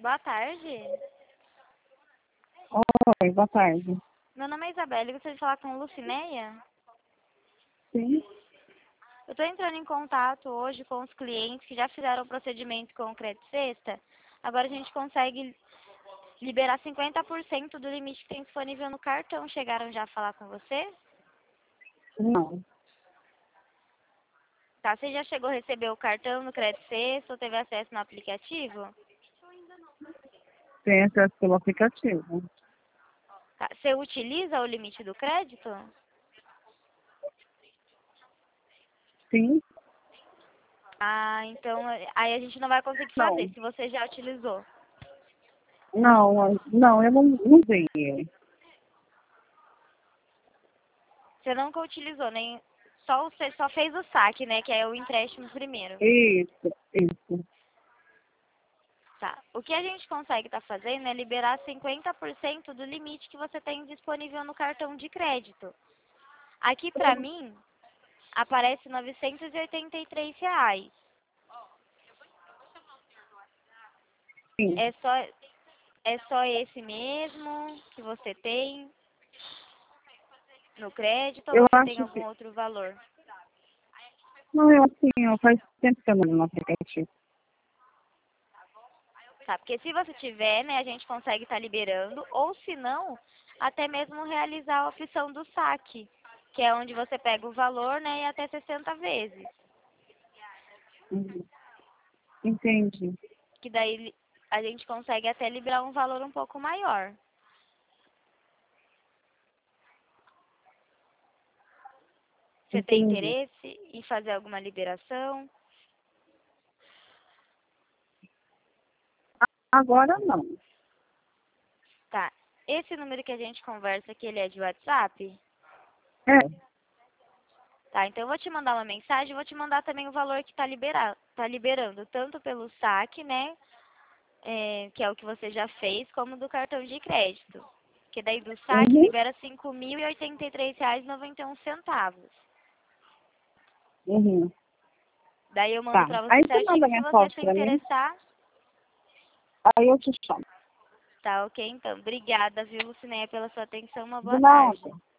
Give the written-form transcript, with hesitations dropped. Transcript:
Boa tarde. Oi, boa tarde. Meu nome é Isabela e gostaria de falar com Lucinéia. Sim. Eu estou entrando em contato hoje com os clientes que já fizeram o procedimento com o Crédito Sexta. Agora a gente consegue liberar 50% do limite que tem disponível no cartão. Chegaram já a falar com você? Não. Tá, você já chegou a receber o cartão no Crédito Sexta ou teve acesso no aplicativo? Tem acesso pelo aplicativo. Tá, você utiliza o limite do crédito? Sim. Ah, então aí a gente não vai conseguir fazer, Não. se você já utilizou. Não, eu não usei ele. Você nunca utilizou, nem você só fez o saque, né? Que é o empréstimo primeiro. Isso. Tá. O que a gente consegue estar fazendo é liberar 50% do limite que você tem disponível no cartão de crédito. Aqui pra mim aparece R$ 983. Sim. É só esse mesmo que você tem no crédito ou Eu você tem acho algum que... outro valor? Não, eu faz tempo que eu não uso no aplicativo. Tá, porque se você tiver, né, a gente consegue estar liberando, ou se não, até mesmo realizar a opção do saque, que é onde você pega o valor, né, e até 60 vezes. Uhum. Entendi. Que daí a gente consegue até liberar um valor um pouco maior. Você tem Entendi. interesse em fazer alguma liberação? Agora não. Tá. Esse número que a gente conversa aqui, ele é de WhatsApp? É. Tá, então eu vou te mandar uma mensagem, vou te mandar também o valor que tá liberando, tanto pelo saque, né, que é o que você já fez, como do cartão de crédito. Que daí do saque Uhum. libera R$ 5.083,91. Uhum. Daí eu mando Tá. pra você Aí você certinho, manda se você mensagem se pra mim, interessar, aí eu te chamo. tá ok então. Obrigada, viu, Lucinéia, pela sua atenção, uma De boa nada. tarde.